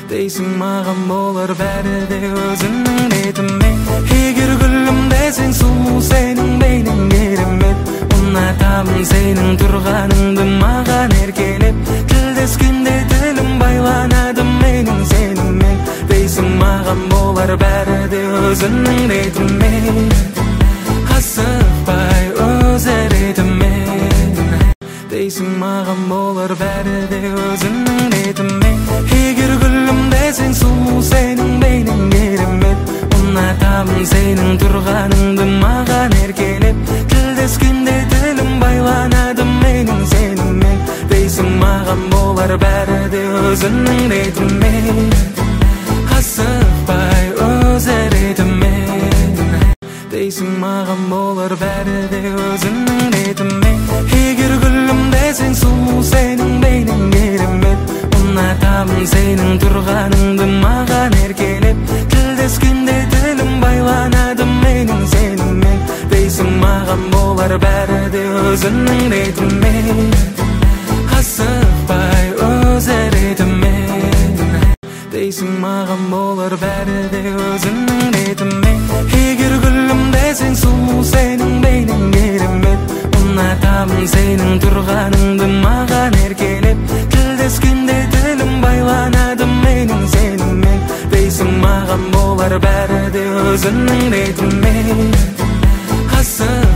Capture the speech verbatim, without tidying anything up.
Дейсің маған болар бәрі де өзіңнің ретімен. Егер гүлім десең сұлу сенің бейнең керемет. Ұнатамын сенің тұрғаныңды маған еркелеп. Тілдескенде тілім байланады менің сенімен. Дейсің маған болар бәрі де өзіңнің ретімен. Асықпай өз ретімен. Дейсің маған болар бәрі де өзіңнің ретімен. Егер гүлім десең сұлу сенің бейнең керемет. Ұнатамын сенің тұрғаныңды маған еркелеп. Тілдескенде тілім байланады менің сенімен. Дейсің маған болар бәрі де өзіңнің ретімен. Асықпай өз ретімен. Дейсің маған болар бәрі де өзіңнің ретімен. Егер гүлім десең сұлу сенің бейнең керемет. Ұнатамын сенің тұрғаныңды маған еркелеп. Тілдескенде тілім байланады менің сенімен. Дейсің маған болар бәрі де өзіңнің ретімен. Асықпай өз ретімен. Дейсің маған болар бәрі де өзіңнің ретімен. Егер гүлім десең сұлу сенің бейнең керемет. Ұнатамын сенің тұрғаныңды маған еркелеп. Тілдескенде тілім байланады менің сенімен. Дейсің маған болар бәрі де өзіңнің ретімен. Асықпай